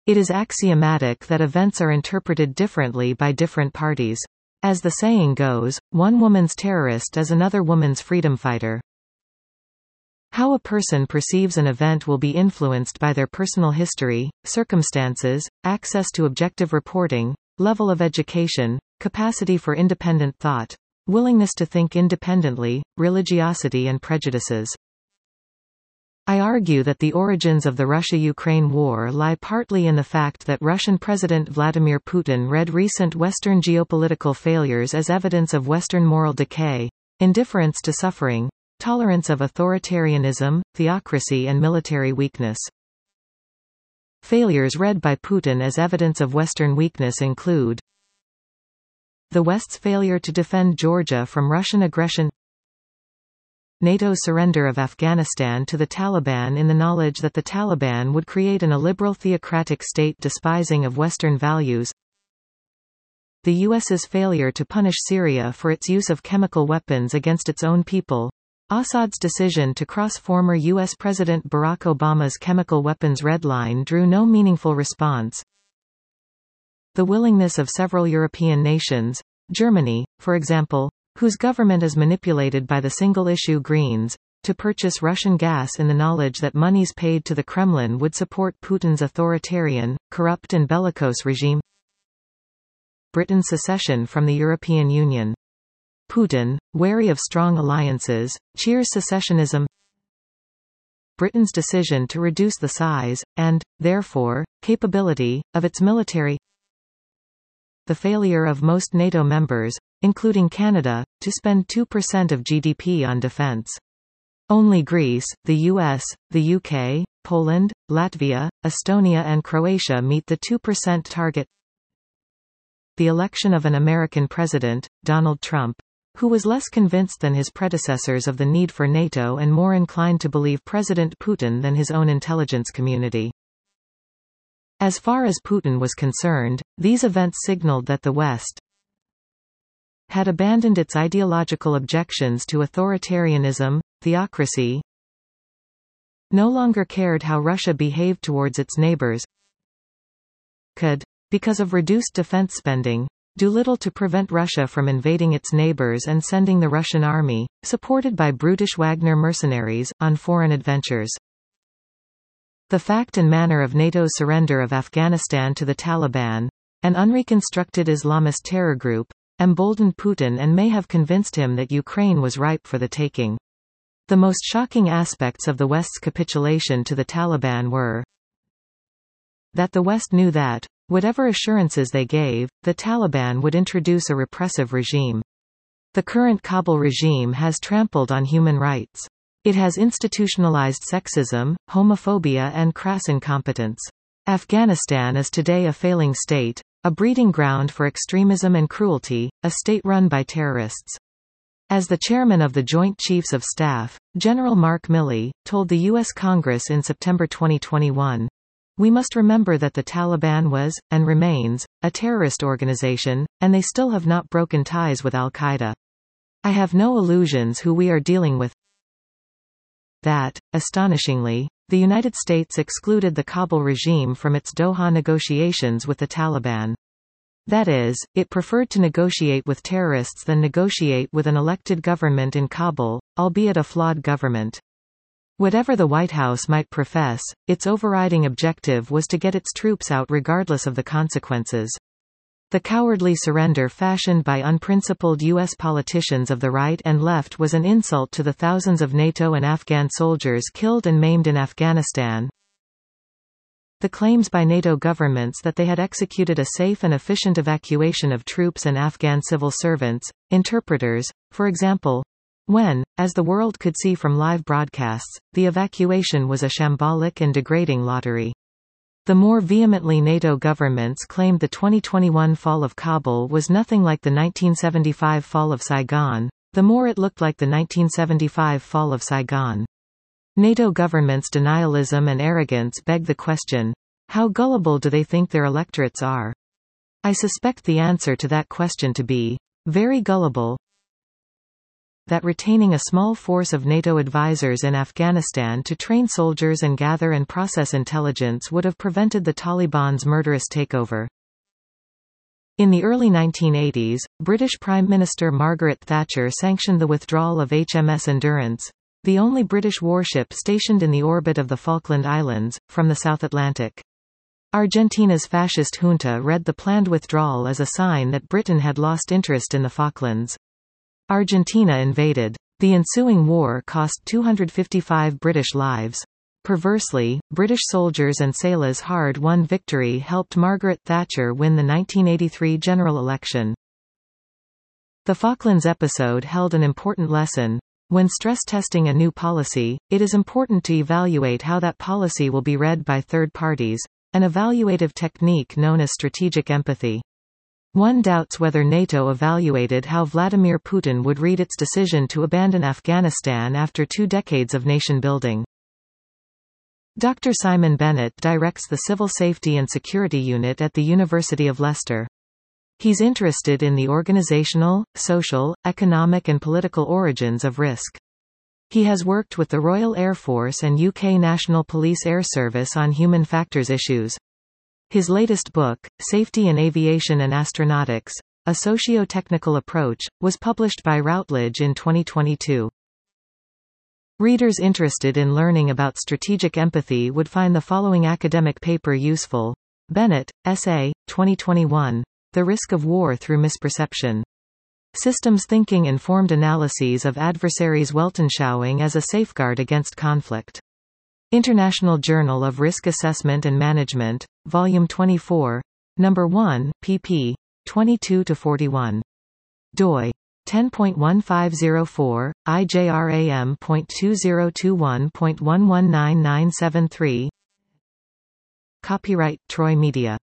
It is axiomatic that events are interpreted differently by different parties. As the saying goes, one woman's terrorist is another woman's freedom fighter. How a person perceives an event will be influenced by their personal history, circumstances, access to objective reporting, level of education, capacity for independent thought, willingness to think independently, religiosity and prejudices. I argue that the origins of the Russia-Ukraine war lie partly in the fact that Russian President Vladimir Putin read recent Western geopolitical failures as evidence of Western moral decay, indifference to suffering, tolerance of authoritarianism, theocracy and military weakness. Failures read by Putin as evidence of Western weakness include the West's failure to defend Georgia from Russian aggression, NATO's surrender of Afghanistan to the Taliban in the knowledge that the Taliban would create an illiberal theocratic state despising of Western values, the US's failure to punish Syria for its use of chemical weapons against its own people, Assad's decision to cross former U.S. President Barack Obama's chemical weapons red line drew no meaningful response, the willingness of several European nations, Germany, for example, whose government is manipulated by the single-issue Greens, to purchase Russian gas in the knowledge that monies paid to the Kremlin would support Putin's authoritarian, corrupt and bellicose regime, Britain's secession from the European Union. Putin, wary of strong alliances, cheers secessionism, Britain's decision to reduce the size, and, therefore, capability, of its military, the failure of most NATO members, including Canada, to spend 2% of GDP on defense. Only Greece, the US, the UK, Poland, Latvia, Estonia and Croatia meet the 2% target. The election of an American president, Donald Trump, who was less convinced than his predecessors of the need for NATO and more inclined to believe President Putin than his own intelligence community. As far as Putin was concerned, these events signaled that the West had abandoned its ideological objections to authoritarianism, theocracy, no longer cared how Russia behaved towards its neighbors, could, because of reduced defense spending, do little to prevent Russia from invading its neighbors and sending the Russian army, supported by brutish Wagner mercenaries, on foreign adventures. The fact and manner of NATO's surrender of Afghanistan to the Taliban, an unreconstructed Islamist terror group, emboldened Putin and may have convinced him that Ukraine was ripe for the taking. The most shocking aspects of the West's capitulation to the Taliban were that the West knew that, whatever assurances they gave, the Taliban would introduce a repressive regime. The current Kabul regime has trampled on human rights. It has institutionalized sexism, homophobia and crass incompetence. Afghanistan is today a failing state, a breeding ground for extremism and cruelty, a state run by terrorists. As the chairman of the Joint Chiefs of Staff, General Mark Milley, told the U.S. Congress in September 2021, "We must remember that the Taliban was, and remains, a terrorist organization, and they still have not broken ties with al-Qaeda. I have no illusions who we are dealing with." That, astonishingly, the United States excluded the Kabul regime from its Doha negotiations with the Taliban. That is, it preferred to negotiate with terrorists than negotiate with an elected government in Kabul, albeit a flawed government. Whatever the White House might profess, its overriding objective was to get its troops out regardless of the consequences. The cowardly surrender fashioned by unprincipled U.S. politicians of the right and left was an insult to the thousands of NATO and Afghan soldiers killed and maimed in Afghanistan. The claims by NATO governments that they had executed a safe and efficient evacuation of troops and Afghan civil servants, interpreters, for example, when, as the world could see from live broadcasts, the evacuation was a shambolic and degrading lottery. The more vehemently NATO governments claimed the 2021 fall of Kabul was nothing like the 1975 fall of Saigon, the more it looked like the 1975 fall of Saigon. NATO governments' denialism and arrogance beg the question, how gullible do they think their electorates are? I suspect the answer to that question to be, very gullible. that retaining a small force of NATO advisors in Afghanistan to train soldiers and gather and process intelligence would have prevented the Taliban's murderous takeover. In the early 1980s, British Prime Minister Margaret Thatcher sanctioned the withdrawal of HMS Endurance, the only British warship stationed in the orbit of the Falkland Islands, from the South Atlantic. Argentina's fascist junta read the planned withdrawal as a sign that Britain had lost interest in the Falklands. Argentina invaded. The ensuing war cost 255 British lives. Perversely, British soldiers and sailors' hard-won victory helped Margaret Thatcher win the 1983 general election. The Falklands episode held an important lesson. When stress-testing a new policy, it is important to evaluate how that policy will be read by third parties, an evaluative technique known as strategic empathy. One doubts whether NATO evaluated how Vladimir Putin would read its decision to abandon Afghanistan after 2 decades of nation-building. Dr. Simon Bennett directs the Civil Safety and Security Unit at the University of Leicester. He's interested in the organizational, social, economic and political origins of risk. He has worked with the Royal Air Force and UK National Police Air Service on human factors issues. His latest book, Safety in Aviation and Astronautics: A Socio-Technical Approach, was published by Routledge in 2022. Readers interested in learning about strategic empathy would find the following academic paper useful. Bennett, S.A., 2021. The Risk of War Through Misperception. Systems Thinking Informed Analyses of Adversaries' Weltanschauung as a Safeguard Against Conflict. International Journal of Risk Assessment and Management, Volume 24, No. 1, pp. 22–41. doi. 10.1504, IJRAM.2021.119973. Copyright Troy Media.